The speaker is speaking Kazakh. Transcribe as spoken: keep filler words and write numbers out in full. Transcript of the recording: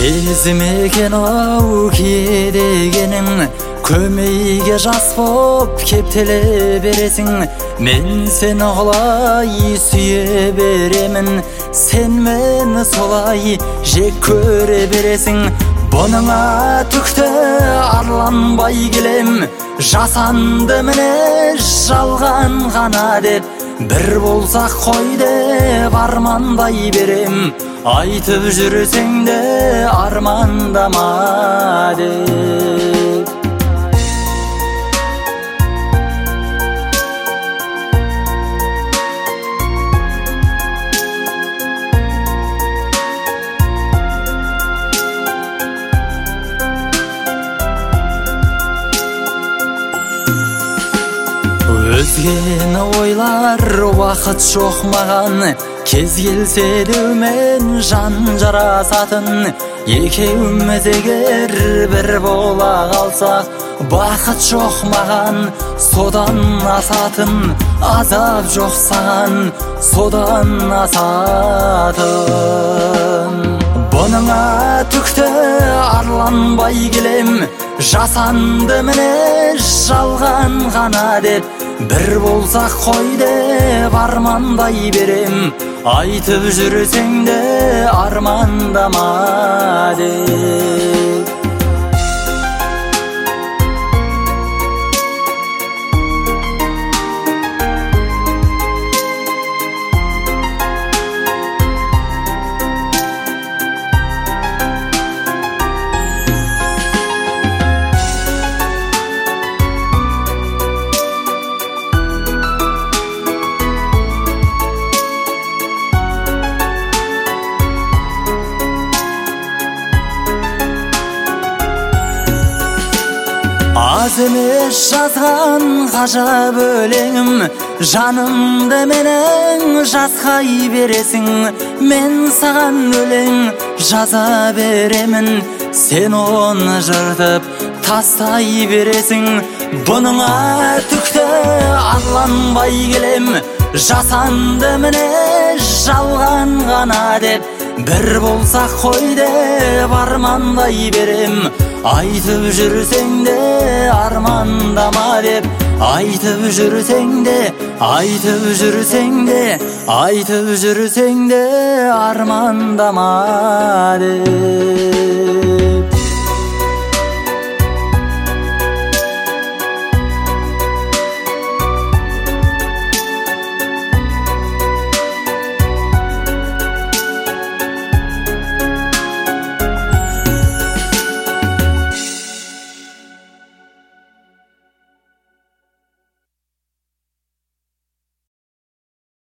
Сезмеген ау кедегенің, көмейге жас боп кептеле бересің. Мен сені құлай сүйе беремін, сен мені солай жек көре бересің. Бұныңа түкті арланбай келем, жасанды міне жалған ғана деп. Бір болсақ қой деп армандай берем, айтып жүрсең де армандама деп. Өзгені ойлар уақыт жоқ маған, кез келсе деумен жан жарасатын. Екеуміз егер бір бола қалсақ, бақыт жоқ маған, содан асатын. Азап жоқ саған, содан асатын. Бұныңа түкті арланбай келем, жасанды міне жалған ғана деп. Бір болсақ қой деп армандай берем, айтып жүрсең де армандама деп. Аз емес жазған ғажап өлеңім, жанымды менің жасқай бересің. Мен саған өлең жаза беремін, сен оны жыртып тастай бересің. Бұныңа түкті арланбай келем, жасанды міне жалған ғана деп. Бір болсақ қой деп армандай берем, айтып жүрсең де армандама деп. Айтып жүрсең де, айтып жүрсең де, айтып жүрсең де армандама деп.